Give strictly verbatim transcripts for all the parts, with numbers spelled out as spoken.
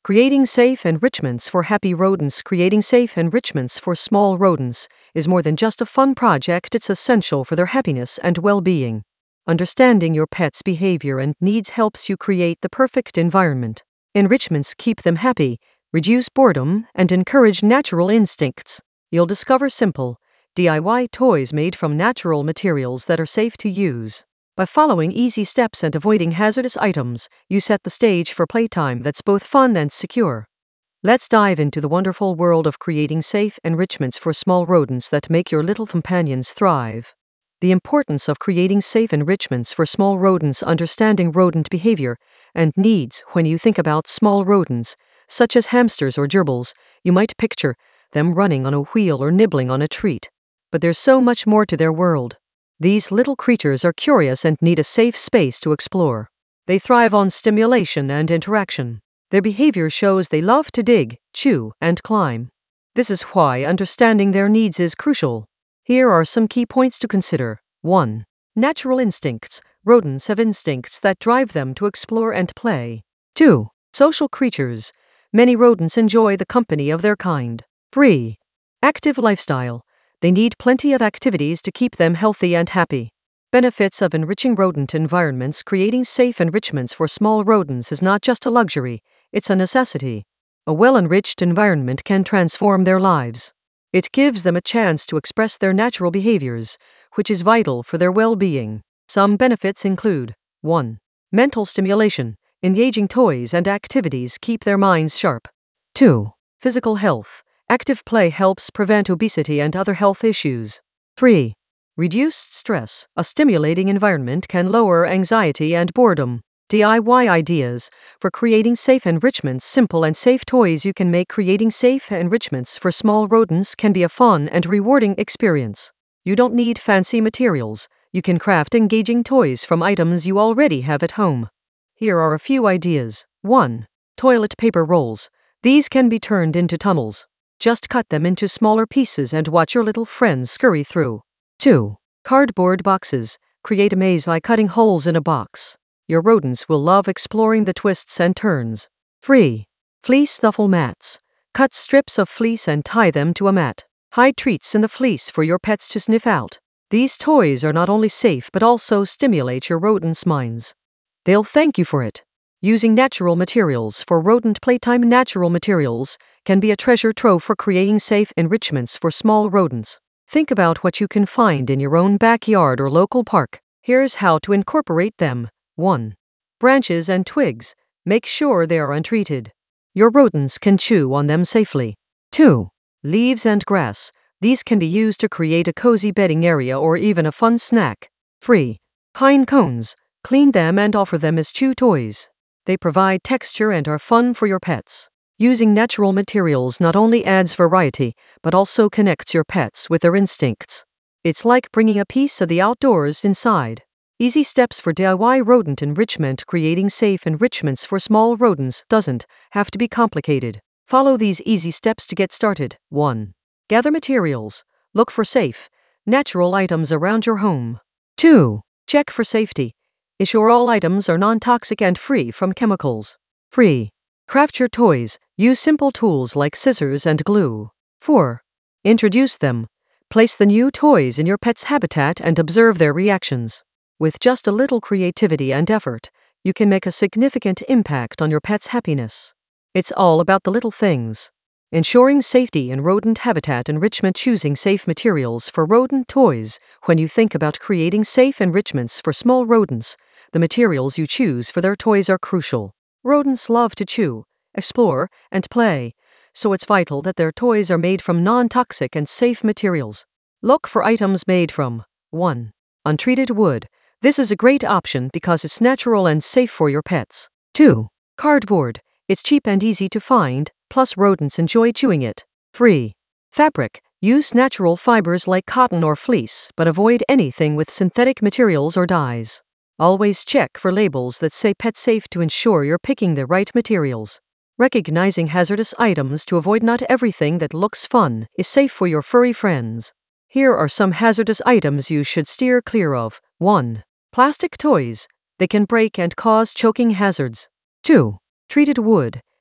Creating safe enrichments for happy rodents. Creating safe enrichments for small rodents is more than just a fun project, it's essential for their happiness and well-being. Understanding your pet's behavior and needs helps you create the perfect environment. Enrichments keep them happy, reduce boredom, and encourage natural instincts. You'll discover simple, D I Y toys made from natural materials that are safe to use. By following easy steps and avoiding hazardous items, you set the stage for playtime that's both fun and secure. Let's dive into the wonderful world of creating safe enrichments for small rodents that make your little companions thrive. The importance of creating safe enrichments for small rodents. Understanding rodent behavior and needs. When you think about small rodents, such as hamsters or gerbils, you might picture them running on a wheel or nibbling on a treat. But there's so much more to their world. These little creatures are curious and need a safe space to explore. They thrive on stimulation and interaction. Their behavior shows they love to dig, chew, and climb. This is why understanding their needs is crucial. Here are some key points to consider. one. Natural instincts. Rodents have instincts that drive them to explore and play. two. Social creatures. Many rodents enjoy the company of their kind. three. Active lifestyle. They need plenty of activities to keep them healthy and happy. Benefits of enriching rodent environments. Creating safe enrichments for small rodents is not just a luxury, it's a necessity. A well-enriched environment can transform their lives. It gives them a chance to express their natural behaviors, which is vital for their well-being. Some benefits include one. Mental stimulation. Engaging toys and activities keep their minds sharp. two. Physical health. Active play helps prevent obesity and other health issues. three. Reduced stress. A stimulating environment can lower anxiety and boredom. D I Y ideas for creating safe enrichments. Simple and safe toys you can make. Creating safe enrichments for small rodents can be a fun and rewarding experience. You don't need fancy materials. You can craft engaging toys from items you already have at home. Here are a few ideas. one. Toilet paper rolls. These can be turned into tunnels. Just cut them into smaller pieces and watch your little friends scurry through. two. Cardboard boxes. Create a maze by cutting holes in a box. Your rodents will love exploring the twists and turns. three. Fleece duffel mats. Cut strips of fleece and tie them to a mat. Hide treats in the fleece for your pets to sniff out. These toys are not only safe but also stimulate your rodents' minds. They'll thank you for it. Using natural materials for rodent playtime. Natural materials can be a treasure trove for creating safe enrichments for small rodents. Think about what you can find in your own backyard or local park. Here's how to incorporate them. one. Branches and twigs. Make sure they are untreated. Your rodents can chew on them safely. two. Leaves and grass. These can be used to create a cozy bedding area or even a fun snack. three. Pine cones. Clean them and offer them as chew toys. They provide texture and are fun for your pets. Using natural materials not only adds variety, but also connects your pets with their instincts. It's like bringing a piece of the outdoors inside. Easy steps for D I Y rodent enrichment. Creating safe enrichments for small rodents doesn't have to be complicated. Follow these easy steps to get started. one. Gather materials. Look for safe, natural items around your home. two. Check for safety. Ensure all items are non-toxic and free from chemicals. three. Craft your toys. Use simple tools like scissors and glue. four. Introduce them. Place the new toys in your pet's habitat and observe their reactions. With just a little creativity and effort, you can make a significant impact on your pet's happiness. It's all about the little things. Ensuring safety in rodent habitat enrichment. Choosing safe materials for rodent toys. When you think about creating safe enrichments for small rodents, the materials you choose for their toys are crucial. Rodents love to chew, explore, and play, so it's vital that their toys are made from non-toxic and safe materials. Look for items made from one. Untreated wood. This is a great option because it's natural and safe for your pets. two. Cardboard. It's cheap and easy to find, plus rodents enjoy chewing it. three. Fabric. Use natural fibers like cotton or fleece, but avoid anything with synthetic materials or dyes. Always check for labels that say pet safe to ensure you're picking the right materials. Recognizing hazardous items to avoid. Not everything that looks fun is safe for your furry friends. Here are some hazardous items you should steer clear of. one. Plastic toys. They can break and cause choking hazards. two. Treated wood.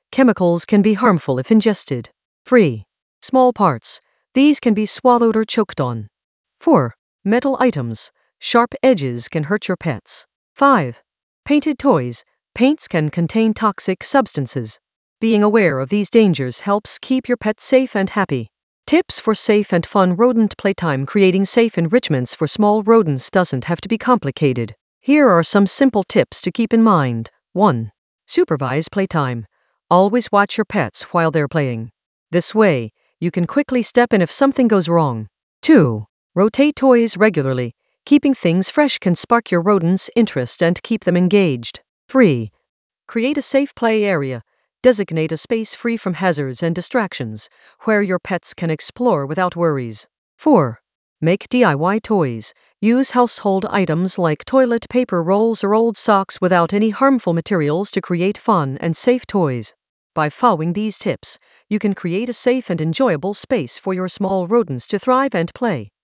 Chemicals can be harmful if ingested. three. Small parts. These can be swallowed or choked on. four. Metal items. Sharp edges can hurt your pets. five. Painted toys. Paints can contain toxic substances. Being aware of these dangers helps keep your pet safe and happy. Tips for safe and fun rodent playtime. Creating safe enrichments for small rodents doesn't have to be complicated. Here are some simple tips to keep in mind. one. Supervise playtime. Always watch your pets while they're playing. This way, you can quickly step in if something goes wrong. two. Rotate toys regularly. Keeping things fresh can spark your rodents' interest and keep them engaged. three. Create a safe play area. Designate a space free from hazards and distractions, where your pets can explore without worries. four. Make D I Y toys. Use household items like toilet paper rolls or old socks without any harmful materials to create fun and safe toys. By following these tips, you can create a safe and enjoyable space for your small rodents to thrive and play.